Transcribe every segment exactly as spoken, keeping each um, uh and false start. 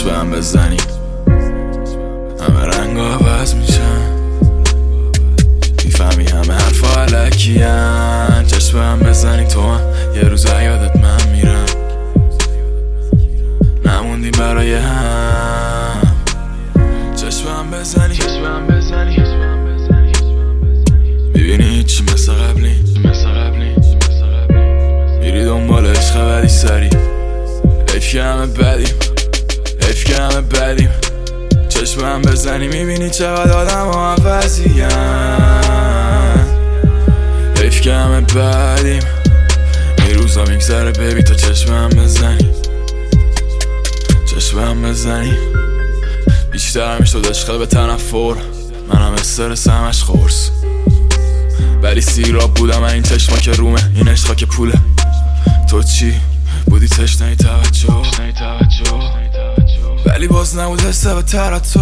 چشمم بزنی همه رنگ عوض میشن، میفهمی همه حرفا علکیان. چشمم بزنی تو هم یه روز یادت من میرم، نموندیم برای هم. چشمم بزنی چشمم بزنی میبینی هیچی مثل قبلی، مثل قبلی میری دنبال عشق بدی سری. حیف که همه بدیم، حیف که همه بدیم. چشمم بزنی میبینی چقدر آدم ها عوضیم. حیف که همه بدیم، این روزا میگذره بیبی تا چشمم بزنی، چشمم بزنی. بیشتر میشد عشق به تنفر، منم استرس همش خورس، ولی سیراب بودم این چشما که رومه، این عشقا که پوله. تو چی بودی تشنه توجه، ولی باز نبود حسه به تر تو.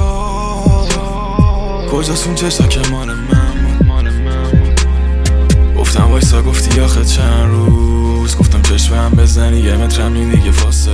کجاست اون چشا که مال من بود، مال من بود. گفتم وایسا گفتی آخه چند روز، گفتم چشمم بزنی یه مترم این دیگه فاصله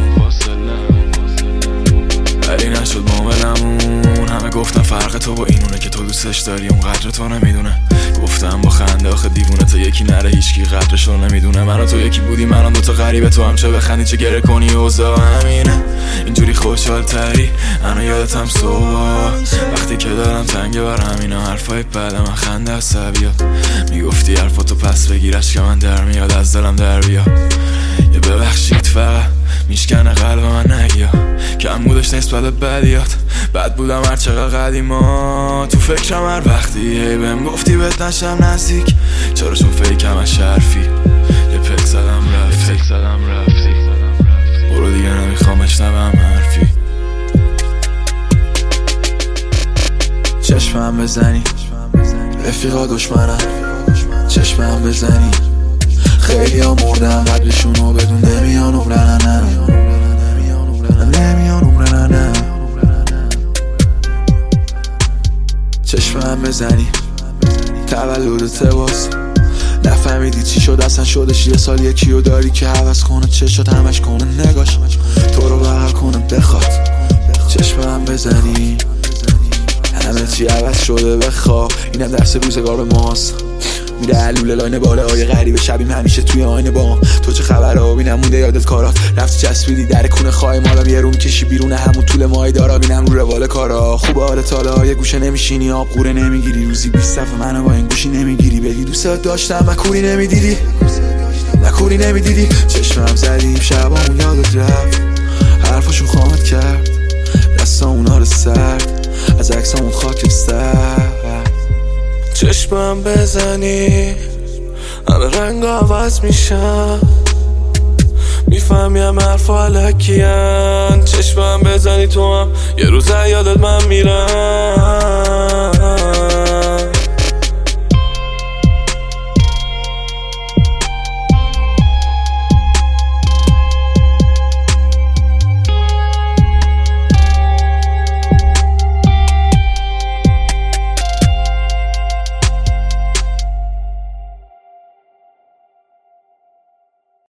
ولی نشد معاملمون. همه گفتم فرق تو با اینونه که تو دوستش داری اون قدر تو نمیدونه. گفتم با خنده آخه دیوونه تا یکی نره هیچکی قدرشو نمیدونه. من و تو یکی بودی، من دو تا غریبه، تو هم چه بخندی چه گره کنی اوضاع همینه. اینجوری خوشحال تری منو یادتم صبح وقتی که دارم تنگه بر همینا حرفای بعد من خنده عصبیات. میگفتی حرفاتو پس بگیرش که من در میاد از دلم در بیاد. یه ببخشید فقط میشکنه قلب من نگیا، کم بودش نسبت به بدیات. بد بودم هر چقدر قدیما، تو فکرم هر وقتی هی بهم گفتی بهت نشم نزدیک. چرا چون فیکم از شرفی یه پک زدم رفتی، پک زدم رفتی. برو دیگه نمیخوام اشنوم حرفی. چشمم بزنی رفیقا دشمنم، چشمم بزنی خیلی ها مردن قبلشونو بدون نمیان عمرنم، نمیان عمرنم. چشمم بزنی تولدت باز، نفهمیدی چی شد اصلا شدش یه سال یکیو داری که عوض کنه چشات همش کنه نگاش تو رو بغل کنه بخواد. چشمم بزنی همه چی عوض شده بخواه، اینم درس روزگار به ماست. میره علوله لاینه باله های غریبه شبیم همیشه توی آینه با تو چه خبره ها بینم مونده یادت کارات رفتی چسبیدی در کونه خواهی مالا یه رو میکشی بیرونه همون طول ماهی دارا بینم رو روال کارا خوب حال تالا یه گوشه نمیشینی آب قوره نمیگیری روزی بیست صفحه منو با این گوشی نمیگیری بگی دوست داشتم مکوری نمیدیدی مکوری نمیدیدی. چشمم زدیم شبامون یادت رفت حرفاشون خامت کرد دستا اونا رو سرد از عکسامون خاکستر. چشمم بزنی همه رنگ عوض میشن، میفهمیم حرفا علکیان. چشمم بزنی تو هم یه روز یادت من میرم،